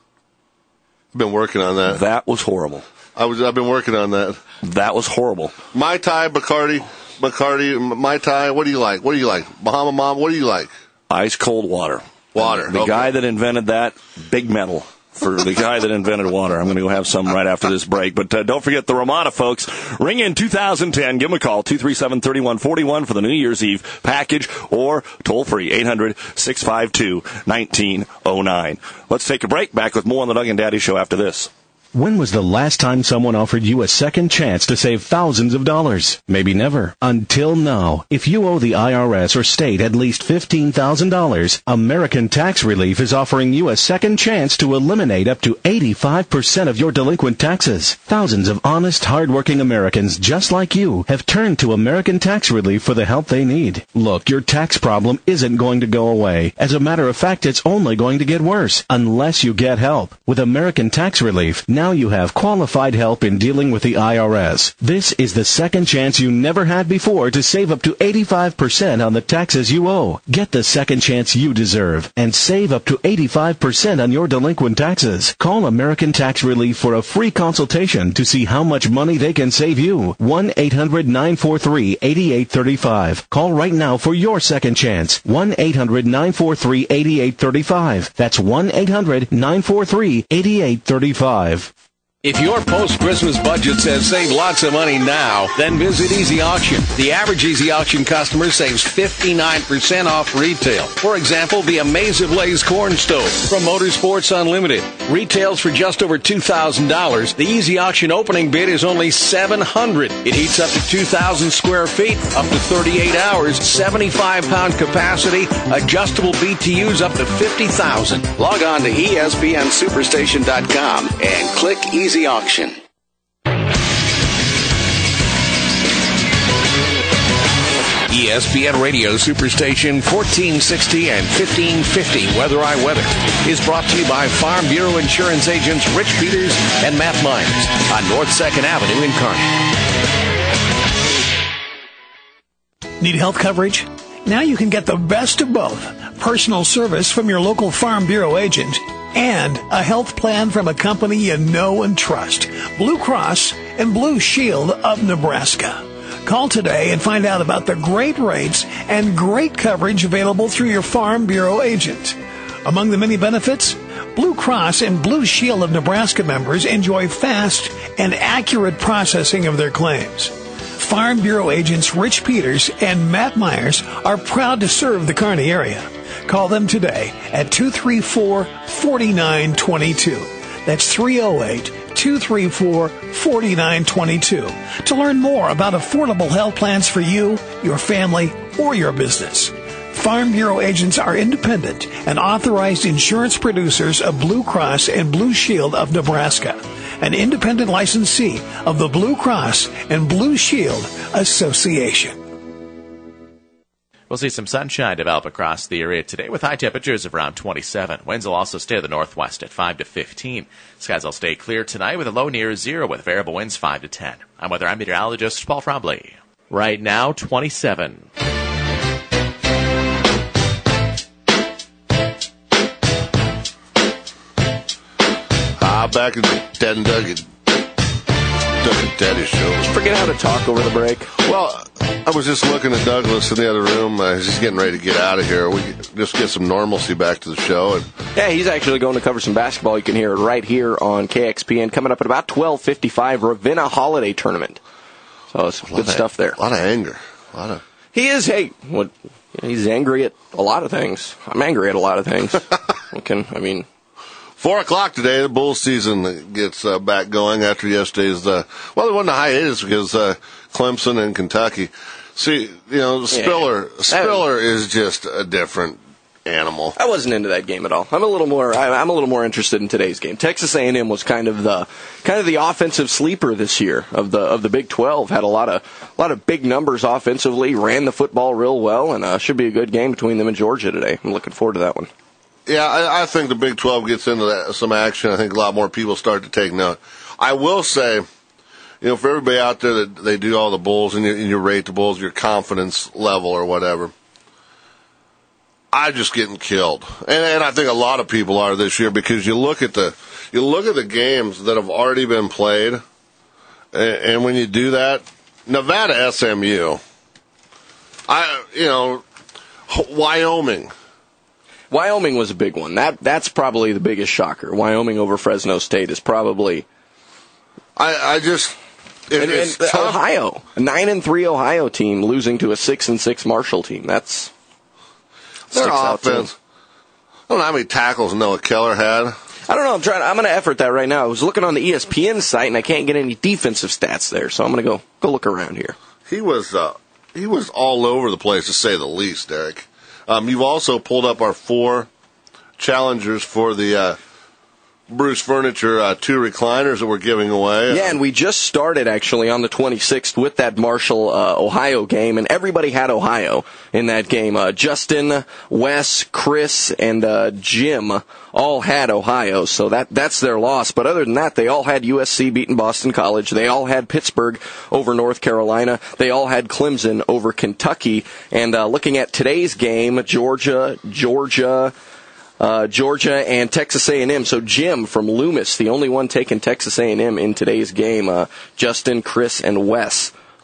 I've been working on that. That was horrible. I was. I've been working on that. That was horrible. Mai Tai, Bacardi, Bacardi, Mai Tai. What do you like? What do you like? Bahama Mom. What do you like? Ice cold water. Water. And the okay. guy that invented that, big medal for the guy that invented water. I'm going to go have some right after this break. But uh, don't forget the Ramada, folks. Ring in two thousand ten. Give them a call, two three seven, three one four one for the New Year's Eve package, or toll free, eight hundred, six five two, one nine zero nine. Let's take a break. Back with more on the Doug and Daddy Show after this. When was the last time someone offered you a second chance to save thousands of dollars? Maybe never. Until now. If you owe the I R S or state at least fifteen thousand dollars, American Tax Relief is offering you a second chance to eliminate up to eighty-five percent of your delinquent taxes. Thousands of honest, hardworking Americans just like you have turned to American Tax Relief for the help they need. Look, your tax problem isn't going to go away. As a matter of fact, it's only going to get worse unless you get help. With American Tax Relief, now you have qualified help in dealing with the I R S. This is the second chance you never had before to save up to eighty-five percent on the taxes you owe. Get the second chance you deserve and save up to eighty-five percent on your delinquent taxes. Call American Tax Relief for a free consultation to see how much money they can save you. one eight hundred nine four three, eight eight three five. Call right now for your second chance. one eight hundred nine four three, eight eight three five. That's one eight hundred nine four three, eight eight three five. If your post-Christmas budget says save lots of money now, then visit Easy Auction. The average Easy Auction customer saves fifty-nine percent off retail. For example, the Amaze Blaze corn stove from Motorsports Unlimited retails for just over two thousand dollars. The Easy Auction opening bid is only seven hundred dollars. It heats up to two thousand square feet, up to thirty-eight hours, seventy-five pound capacity, adjustable B T Us up to fifty thousand. Log on to E S P N Superstation dot com and click Easy Auction. E S P N Radio Superstation fourteen sixty and fifteen fifty Weather I Weather is brought to you by Farm Bureau Insurance agents Rich Peters and Matt Myers on North second Avenue in Kearney. Need health coverage? Now you can get the best of both. Personal service from your local Farm Bureau agent and a health plan from a company you know and trust. Blue Cross and Blue Shield of Nebraska. Call today and find out about the great rates and great coverage available through your Farm Bureau agent. Among the many benefits, Blue Cross and Blue Shield of Nebraska members enjoy fast and accurate processing of their claims. Farm Bureau agents Rich Peters and Matt Myers are proud to serve the Kearney area. Call them today at two three four, four nine two two. That's three oh eight, two three four, four nine two two to learn more about affordable health plans for you, your family, or your business. Farm Bureau agents are independent and authorized insurance producers of Blue Cross and Blue Shield of Nebraska, an independent licensee of the Blue Cross and Blue Shield Association. We'll see some sunshine develop across the area today with high temperatures of around twenty-seven. Winds will also stay to the northwest at five to fifteen. Skies will stay clear tonight with a low near zero with variable winds five to ten. I'm weather I'm meteorologist Paul Frombley. Right now, twenty-seven. Ah, back at Ted and Doug at Doug and Teddy's show. Forget how to talk over the break. Well, I was just looking at Douglas in the other room. Uh, he's getting ready to get out of here. We just get some normalcy back to the show. And yeah, he's actually going to cover some basketball. You can hear it right here on K X P N. Coming up at about twelve fifty-five, Ravenna Holiday Tournament. So it's good stuff of, there. A lot of anger. A lot of. He is. Hey, what? He's angry at a lot of things. I'm angry at a lot of things. Okay, I mean. Four o'clock today, the Bulls season gets uh, back going after yesterday's, uh, well, there wasn't a hiatus because uh, Clemson and Kentucky. See, you know, Spiller, yeah. Spiller is just a different animal. I wasn't into that game at all. I'm a little more, I'm a little more interested in today's game. Texas A and M was kind of the, kind of the offensive sleeper this year of the of the Big twelve. Had a lot of, a lot of big numbers offensively. Ran the football real well, and uh, should be a good game between them and Georgia today. I'm looking forward to that one. Yeah, I, I think the Big twelve gets into that, some action. I think a lot more people start to take note. I will say, you know, for everybody out there that they do all the Bulls and you, and you rate the Bulls, your confidence level or whatever, I'm just getting killed. And, and I think a lot of people are this year because you look at the you look at the games that have already been played, and, and when you do that, Nevada S M U, I you know, Wyoming. Wyoming was a big one. That that's probably the biggest shocker. Wyoming over Fresno State is probably. I I just it, and, it's and tough. Ohio, a nine and three Ohio team losing to a six and six Marshall team. That's their offense. I don't know how many tackles Noah Keller had. I don't know. I'm trying. I'm going to effort that right now. I was looking on the E S P N site and I can't get any defensive stats there, so I'm going to go go look around here. He was uh, he was all over the place to say the least, Derek. Um, you've also pulled up our four challengers for the uh, Bruce Furniture uh, two recliners that we're giving away. Yeah, and we just started actually on the twenty-sixth with that Marshall uh, Ohio game, and everybody had Ohio in that game. Uh, Justin, Wes, Chris, and uh, Jim all had Ohio, so that that's their loss. But other than that, they all had U S C beating Boston College. They all had Pittsburgh over North Carolina. They all had Clemson over Kentucky. And uh, looking at today's game, Georgia, Georgia. Uh, Georgia and Texas A and M. So Jim from Loomis, the only one taking Texas A and M in today's game. Uh, Justin, Chris, and Wes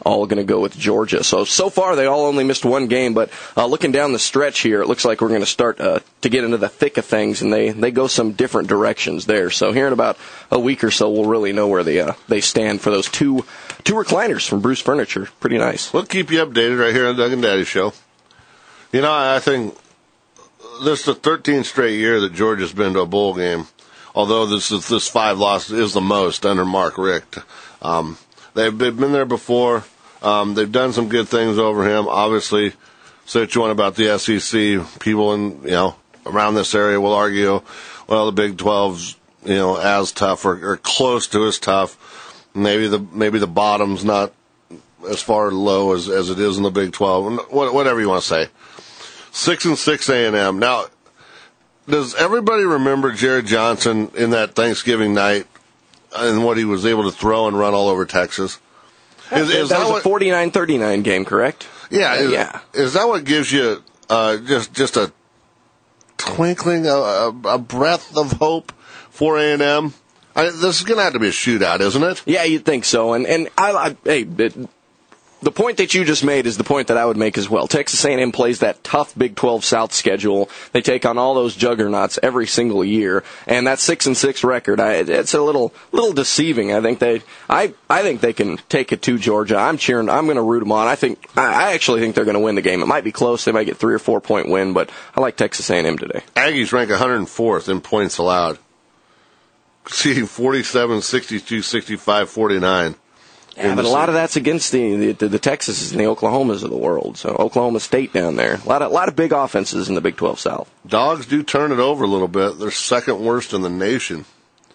all going to go with Georgia. So, so far they all only missed one game, but uh, looking down the stretch here, it looks like we're going to start uh, to get into the thick of things, and they, they go some different directions there. So here in about a week or so, we'll really know where they uh, they stand for those two two recliners from Bruce Furniture. Pretty nice. We'll keep you updated right here on Doug and Daddy Show. You know, I think this is the thirteenth straight year that Georgia's been to a bowl game, although this is, this five loss is the most under Mark Richt. Um, they've, they've been there before. Um, they've done some good things over him. Obviously, say what you want about the S E C. People in, you know, around this area will argue, well, the Big twelve's, you know, as tough or, or close to as tough. Maybe the, maybe the bottom's not as far low as, as it is in the Big twelve. Whatever you want to say. Six and six A and M. Now, does everybody remember Jared Johnson in that Thanksgiving night and what he was able to throw and run all over Texas? Is, is that, that was what, a forty-nine thirty-nine game, correct? Yeah, is, yeah. Is that what gives you uh, just just a twinkling, a, a, a breath of hope for A and M? I, this is going to have to be a shootout, isn't it? Yeah, you'd think so. And and I, I hey. It, The point that you just made is the point that I would make as well. Texas A and M plays that tough Big twelve South schedule. They take on all those juggernauts every single year, and that six and six record, I, it's a little little deceiving. I think they, I, I think they can take it to Georgia. I'm cheering. I'm going to root them on. I think, I actually think they're going to win the game. It might be close. They might get three or four point win, but I like Texas A and M today. Aggies rank one hundred fourth in points allowed, conceding forty-seven, sixty-two, sixty-five, forty-nine. Yeah, but a lot of that's against the, the the Texases and the Oklahomas of the world. So Oklahoma State down there, a lot of a lot of big offenses in the Big twelve South. Dogs do turn it over a little bit. They're second worst in the nation.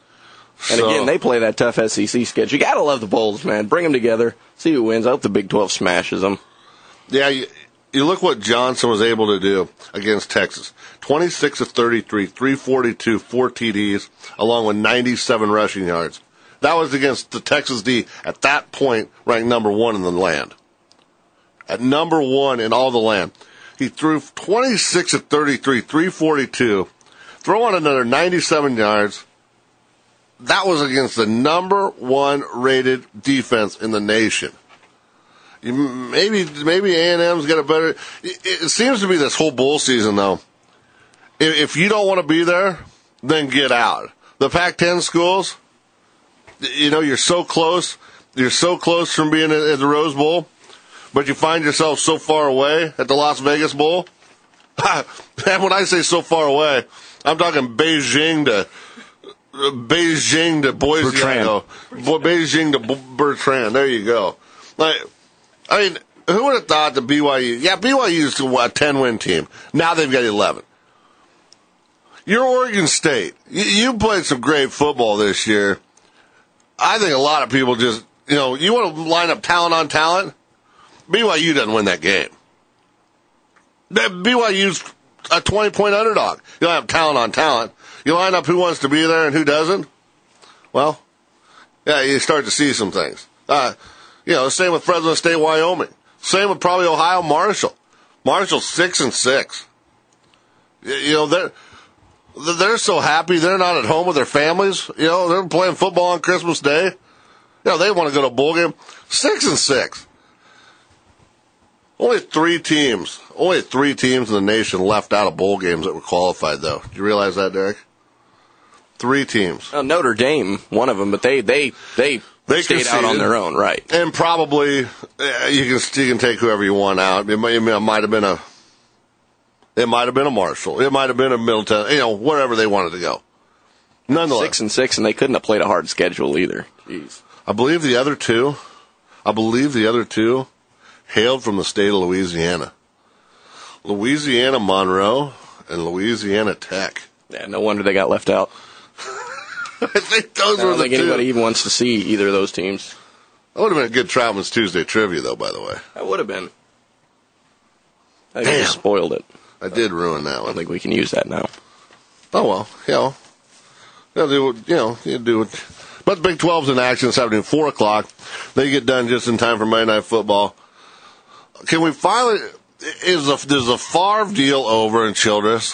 And so, again, they play that tough S E C schedule. You gotta love the bowls, man. Bring them together, see who wins. I hope the Big twelve smashes them. Yeah, you, you look what Johnson was able to do against Texas: twenty-six of thirty-three, three forty-two, four T Ds, along with ninety-seven rushing yards. That was against the Texas D at that point ranked number one in the land. At number one in all the land. He threw twenty-six of thirty-three, three forty-two, throwing another ninety-seven yards. That was against the number one rated defense in the nation. You, maybe maybe A and M's got a better. It, it seems to be this whole bowl season though. If, if you don't want to be there, then get out. The Pac ten schools. You know, you're so close. You're so close from being at the Rose Bowl, but you find yourself so far away at the Las Vegas Bowl. And when I say so far away, I'm talking Beijing to Beijing to Boise, Idaho. Beijing to Bertrand. There you go. Like, I mean, who would have thought that B Y U? Yeah, B Y U's a ten-win team. Now they've got eleven. You're Oregon State. You, you played some great football this year. I think a lot of people just, you know, you want to line up talent on talent? B Y U doesn't win that game. B Y U's a twenty-point underdog. You don't have talent on talent. You line up who wants to be there and who doesn't? Well, yeah, you start to see some things. Uh, you know, same with Fresno State, Wyoming. Same with probably Ohio, Marshall. Marshall's six and six. You know, they're... They're so happy they're not at home with their families. You know, they're playing football on Christmas Day. You know, they want to go to a bowl game. Six and six. Only three teams, only three teams in the nation left out of bowl games that were qualified, though. Do you realize that, Derek? Three teams. Uh, Notre Dame, one of them, but they they they, they stayed out on their own, right? And probably uh, you can you can take whoever you want out. It might, it might have been a. It might have been a Marshall. It might have been a Middleton. You know, wherever they wanted to go. Nonetheless, six and six, and they couldn't have played a hard schedule either. Jeez. I believe the other two. I believe the other two hailed from the state of Louisiana. Louisiana Monroe and Louisiana Tech. Yeah, no wonder they got left out. I think those I don't were the think two. Anybody even wants to see either of those teams. That would have been a good Troutman's Tuesday trivia, though. By the way, that would have been. I think I just spoiled it. I did ruin that one. I think we can use that now. Oh, well, you know. You know, you know, you do it. But the Big twelve's in action this afternoon, four o'clock. They get done just in time for Monday Night Football. Can we finally, is the, is the Favre deal over in Childress?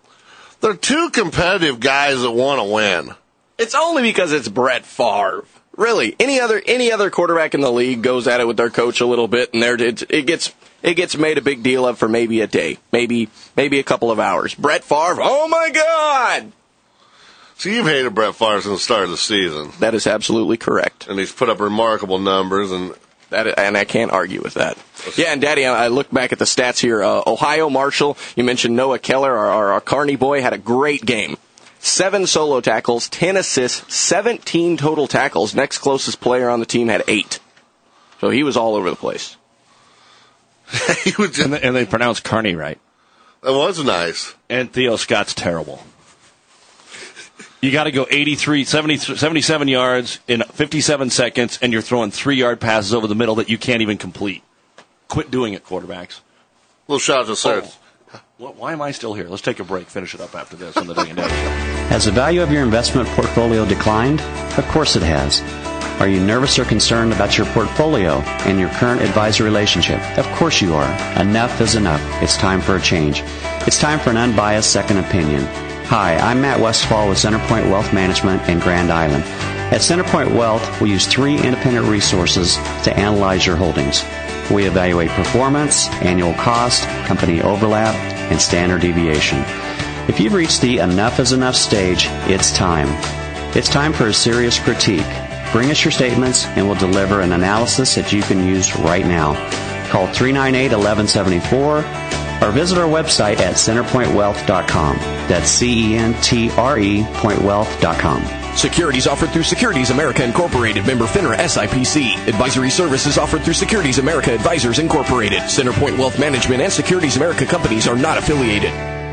They're two competitive guys that want to win. It's only because it's Brett Favre. Really, any other any other quarterback in the league goes at it with their coach a little bit, and there it, it gets it gets made a big deal of for maybe a day, maybe maybe a couple of hours. Brett Favre, oh my God! So you've hated Brett Favre since the start of the season. That is absolutely correct, and he's put up remarkable numbers, and that and I can't argue with that. Yeah, and Daddy, I look back at the stats here. Uh, Ohio Marshall, you mentioned Noah Keller, our, our, our Kearney boy, had a great game. Seven solo tackles, ten assists, seventeen total tackles. Next closest player on the team had eight. So he was all over the place. he was just, and, they, and they pronounced Kearney right. That was nice. And Theo Scott's terrible. You got to go eighty-three, seventy, seventy-seven yards in fifty-seven seconds, and you're throwing three-yard passes over the middle that you can't even complete. Quit doing it, quarterbacks. Little shout out to Sir. Oh. What, why am I still here? Let's take a break. Finish it up after this on the Doug and Daddy Show. Has the value of your investment portfolio declined? Of course it has. Are you nervous or concerned about your portfolio and your current advisor relationship? Of course you are. Enough is enough. It's time for a change. It's time for an unbiased second opinion. Hi, I'm Matt Westfall with Centerpoint Wealth Management in Grand Island. At Centerpoint Wealth, we use three independent resources to analyze your holdings. We evaluate performance, annual cost, company overlap, and standard deviation. If you've reached the enough is enough stage, it's time. It's time for a serious critique. Bring us your statements and we'll deliver an analysis that you can use right now. Call three nine eight, one one seven four or visit our website at centerpoint wealth dot com. That's C E N T R E point wealth dot com. Securities offered through Securities America Incorporated, member FINRA S I P C. Advisory services offered through Securities America Advisors Incorporated. Centerpoint Wealth Management and Securities America companies are not affiliated.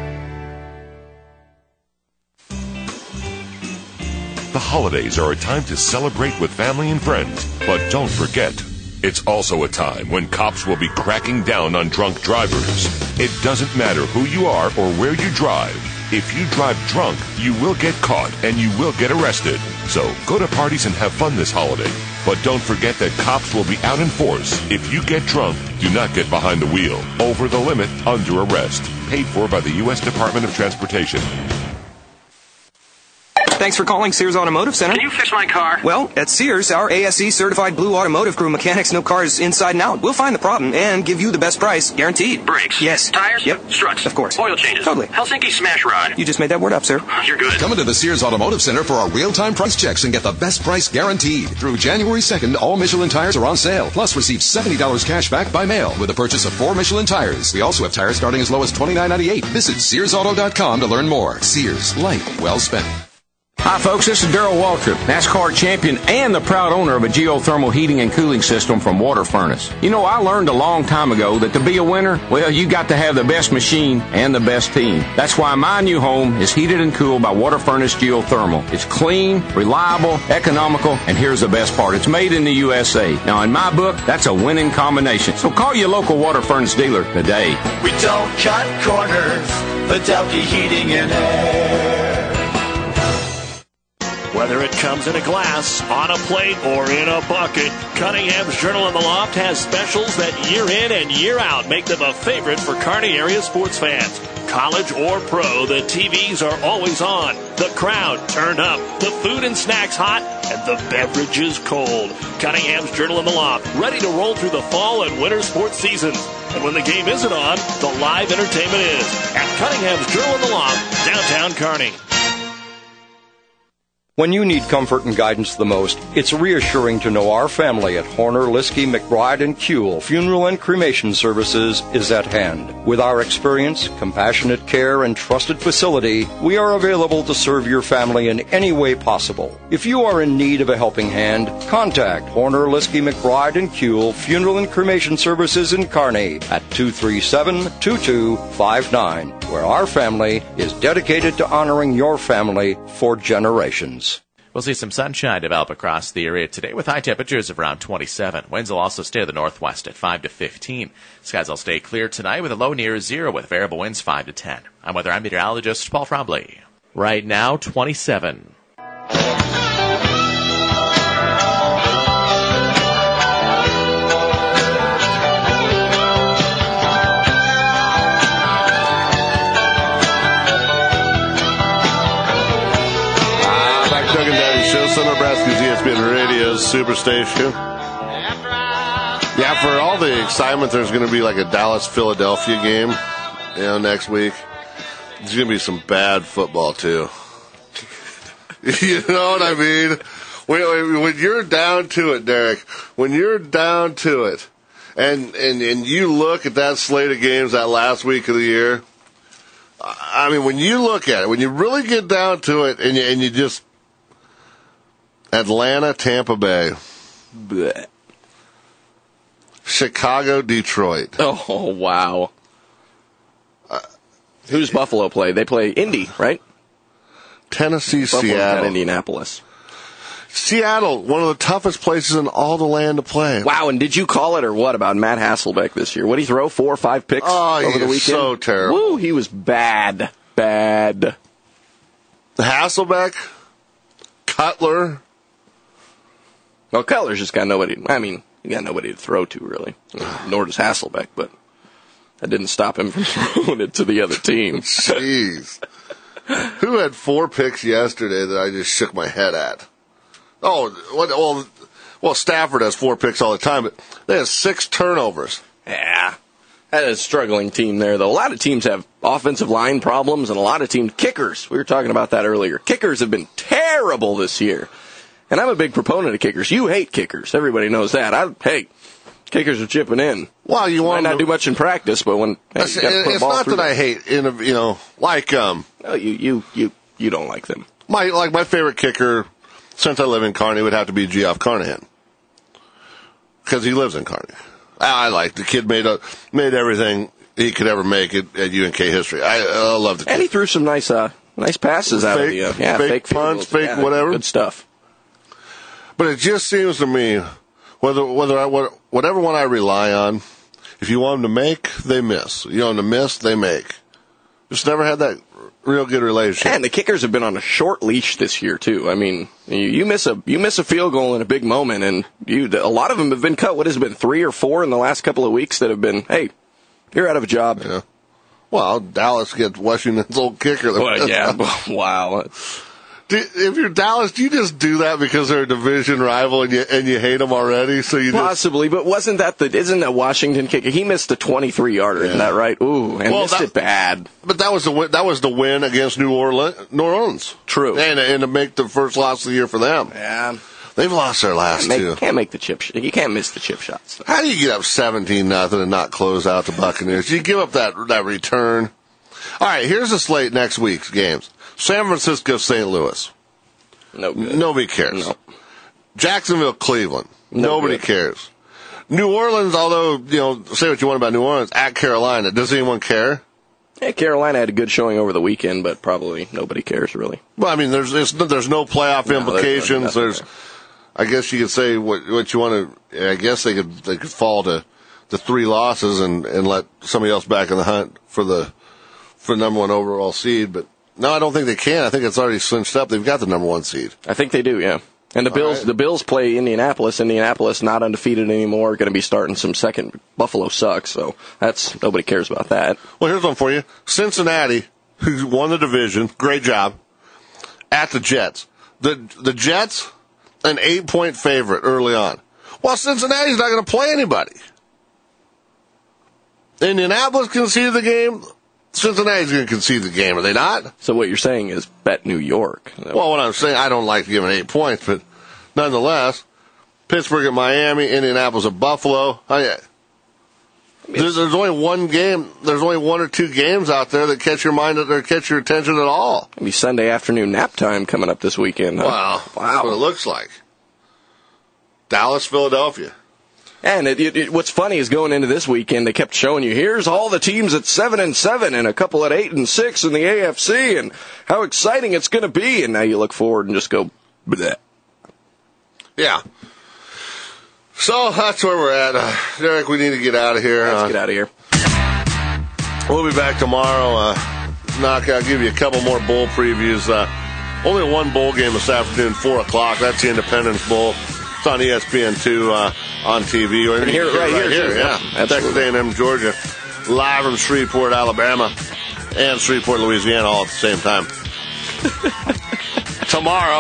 The holidays are a time to celebrate with family and friends, but don't forget, it's also a time when cops will be cracking down on drunk drivers. It doesn't matter who you are or where you drive. If you drive drunk, you will get caught and you will get arrested. So go to parties and have fun this holiday. But don't forget that cops will be out in force. If you get drunk, do not get behind the wheel. Over the limit, under arrest. Paid for by the U S Department of Transportation. Thanks for calling Sears Automotive Center. Can you fix my car? Well, at Sears, our A S E certified blue automotive crew mechanics know cars inside and out. We'll find the problem and give you the best price, guaranteed. Brakes? Yes. Tires? Yep. Struts? Of course. Oil changes? Totally. Helsinki smash rod? You just made that word up, sir. You're good. Come into the Sears Automotive Center for our real-time price checks and get the best price guaranteed. Through January second, all Michelin tires are on sale. Plus, receive seventy dollars cash back by mail with the purchase of four Michelin tires. We also have tires starting as low as twenty-nine ninety-eight. Visit Sears Auto dot com to learn more. Sears. Life well spent. Hi, folks. This is Darrell Waltrip, NASCAR champion and the proud owner of a geothermal heating and cooling system from Water Furnace. You know, I learned a long time ago that to be a winner, well, you got to have the best machine and the best team. That's why my new home is heated and cooled by Water Furnace Geothermal. It's clean, reliable, economical, and here's the best part. It's made in the U S A. Now, in my book, that's a winning combination. So call your local Water Furnace dealer today. We don't cut corners. Fidelity Heating and Air. Whether it comes in a glass, on a plate, or in a bucket, Cunningham's Journal in the Loft has specials that year in and year out make them a favorite for Kearney area sports fans. College or pro, the T Vs are always on, the crowd turned up, the food and snacks hot, and the beverages cold. Cunningham's Journal in the Loft, ready to roll through the fall and winter sports seasons. And when the game isn't on, the live entertainment is at Cunningham's Journal in the Loft, downtown Kearney. When you need comfort and guidance the most, it's reassuring to know our family at Horner, Liskey, McBride, and Kuehl Funeral and Cremation Services is at hand. With our experience, compassionate care, and trusted facility, we are available to serve your family in any way possible. If you are in need of a helping hand, contact Horner, Liskey, McBride, and Kuehl Funeral and Cremation Services in Kearney at two three seven, two two five nine, where our family is dedicated to honoring your family for generations. We'll see some sunshine develop across the area today with high temperatures of around twenty-seven. Winds will also stay to the northwest at five to fifteen. Skies will stay clear tonight with a low near zero with variable winds five to ten. I'm weather I'm meteorologist Paul Frobley. Right now, twenty-seven. Central Nebraska's E S P N Radio Superstation. Yeah, for all the excitement, there's going to be like a Dallas-Philadelphia game, you know, next week. There's going to be some bad football, too. You know what I mean? When, when you're down to it, Derek, when you're down to it, and, and, and you look at that slate of games that last week of the year, I mean, when you look at it, when you really get down to it, and you, and you just Atlanta, Tampa Bay, bleh. Chicago, Detroit. Oh, wow. Uh, Who's Buffalo play? They play Indy, right? Tennessee, Buffalo's Seattle. got Indianapolis. Seattle, one of the toughest places in all the land to play. Wow, and did you call it or what about Matt Hasselbeck this year? What did he throw? Four or five picks oh, over the weekend? So terrible. Woo, he was bad. Bad. Hasselbeck, Cutler. Well, Cutler's just got nobody. I mean, he got nobody to throw to, really. Nor does Hasselbeck, but that didn't stop him from throwing it to the other team. Jeez. Who had four picks yesterday that I just shook my head at? Oh, what, well, well, Stafford has four picks all the time, but they have six turnovers. Yeah. That is a struggling team there, though. A lot of teams have offensive line problems, and a lot of teams, kickers, we were talking about that earlier. Kickers have been terrible this year. And I'm a big proponent of kickers. You hate kickers. Everybody knows that. I, hey, kickers are chipping in. Well, you want might not to do much in practice, but when hey, you gotta put it's a ball not through that I hate, in a, you know, like um, no, you you you you don't like them. My like my favorite kicker since I live in Kearney would have to be Geoff Carnahan because he lives in Kearney. I, I like the kid made a, made everything he could ever make it at U N K history. I, I love the kid. And he threw some nice uh nice passes fake, out of the uh, yeah fake, fake punts, fake yeah, whatever, good stuff. But it just seems to me, whether whether I whatever one I rely on, if you want them to make, they miss. You want them to miss, they make. Just never had that real good relationship. And the kickers have been on a short leash this year too. I mean, you, you miss a you miss a field goal in a big moment, and you a lot of them have been cut. What has it been three or four in the last couple of weeks that have been? Hey, you're out of a job. Yeah. Well, Dallas gets Washington's old kicker. Well, yeah. Wow. Do, if you're Dallas, do you just do that because they're a division rival and you and you hate them already? So you possibly, just... but wasn't that the isn't that Washington kicker? He missed a twenty-three yarder, yeah. Isn't that right? Ooh, and well, missed that, it bad. But that was the win, that was the win against New Orleans. New Orleans, true, and and to make the first loss of the year for them. Yeah, they've lost their last can't two. Make, can't make the chip. You can't miss the chip shots. How do you get up seventeen nothing and not close out the Buccaneers? You give up that that return. All right, here's the slate next week's games: San Francisco, Saint Louis. No good. Nobody cares. No. Jacksonville, Cleveland. No Nobody good. cares. New Orleans, although, you know, say what you want about New Orleans, at Carolina. Does anyone care? Yeah, Carolina had a good showing over the weekend, but probably nobody cares, really. Well, I mean, there's there's, there's no playoff no, implications. There's, there's I guess you could say what what you want to, I guess they could they could fall to the three losses and, and let somebody else back in the hunt for the for the number one overall seed, but no, I don't think they can. I think it's already cinched up. They've got the number one seed. I think they do, yeah. And the All Bills, right. the Bills play Indianapolis. Indianapolis not undefeated anymore. Going to be starting some second. Buffalo sucks, so that's nobody cares about that. Well, here's one for you: Cincinnati, who won the division, great job, at the Jets. The the Jets, an eight point favorite early on. Well, Cincinnati's not going to play anybody. Indianapolis conceded the game. Cincinnati's going to concede the game, are they not? So what you're saying is bet New York. Well, what I'm saying, I don't like giving eight points, but nonetheless, Pittsburgh at Miami, Indianapolis at Buffalo. I, there's, there's only one game. There's only one or two games out there that catch your mind or catch your attention at all. Maybe Sunday afternoon nap time coming up this weekend. Huh? Wow, wow, that's what it looks like. Dallas, Philadelphia. And it, it, it, what's funny is going into this weekend, they kept showing you, here's all the teams at seven and seven and a couple at eight and six in the A F C and how exciting it's going to be. And now you look forward and just go, bleh. Yeah. So that's where we're at. Uh, Derek, we need to get out of here. Let's uh, get out of here. We'll be back tomorrow. Uh, knock out, give you a couple more bowl previews. Uh, only one bowl game this afternoon, four o'clock. That's the Independence Bowl. It's on E S P N two uh, on T V. Or you can hear it right, right here, here yeah. yeah. Texas A and M, Georgia, live from Shreveport, Alabama, and Shreveport, Louisiana, all at the same time. Tomorrow,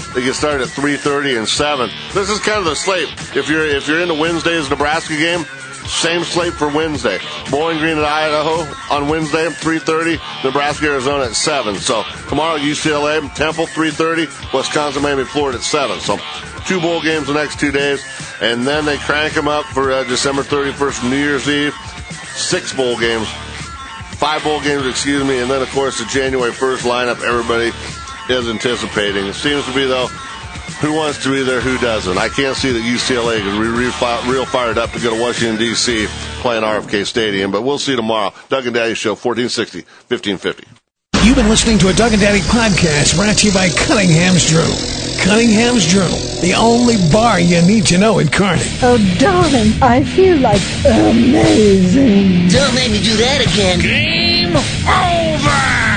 They get started at three thirty and seven. This is kind of the slate. If you're if you're into Wednesday's Nebraska game, same slate for Wednesday. Bowling Green at Idaho on Wednesday, three thirty. Nebraska, Arizona at seven. So tomorrow, U C L A, Temple, three thirty. Wisconsin, Miami, Florida at seven. So two bowl games the next two days. And then they crank them up for uh, December thirty-first, New Year's Eve. Six bowl games. Five bowl games, excuse me. And then, of course, the January first lineup everybody is anticipating. It seems to be, though, who wants to be there, who doesn't. I can't see that U C L A is real, real fired up to go to Washington, D C, playing R F K Stadium. But we'll see tomorrow. Doug and Daddy Show, fourteen sixty, fifteen fifty. You've been listening to a Doug and Daddy podcast brought to you by Cunningham's Journal. Cunningham's Journal, the only bar you need to know in Kearney. Oh, darling, I feel like amazing. Don't make me do that again. Game over!